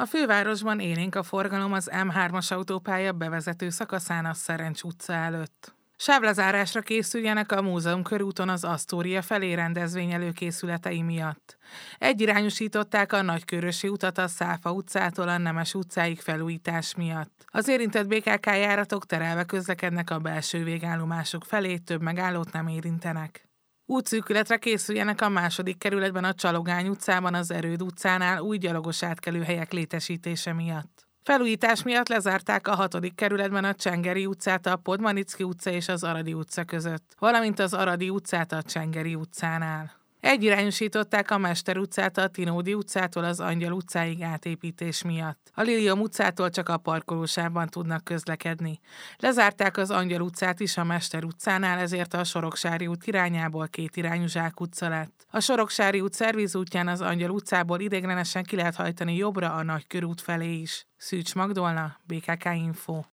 A fővárosban élénk a forgalom az M3-as autópálya bevezető szakaszán a Szerencs utca előtt. Sávlezárásra készüljenek a Múzeum körúton az Asztória felé rendezvény előkészületei miatt. Egyirányosították a Nagykörösi utat a Száfa utcától a Nemes utcáig felújítás miatt. Az érintett BKK járatok terelve közlekednek a belső végállomások felé, több megállót nem érintenek. Útszűkületre készüljenek a második kerületben a Csalogány utcában az Erőd utcánál új gyalogos átkelőhelyek létesítése miatt. Felújítás miatt lezárták a 6. kerületben a Csengeri utcát a Podmanicki utca és az Aradi utca között, valamint az Aradi utcát a Csengeri utcánál. Egyirányosították a Mester utcát a Tinódi utcától az Angyal utcáig átépítés miatt. A Lilium utcától csak a parkolósávban tudnak közlekedni. Lezárták az Angyal utcát is a Mester utcánál, ezért a Soroksári út irányából kétirányú zsákutca lett. A Soroksári út szervízútján az Angyal utcából ideiglenesen ki lehet hajtani jobbra a Nagykörút felé is. Szűcs Magdolna, BKK Info.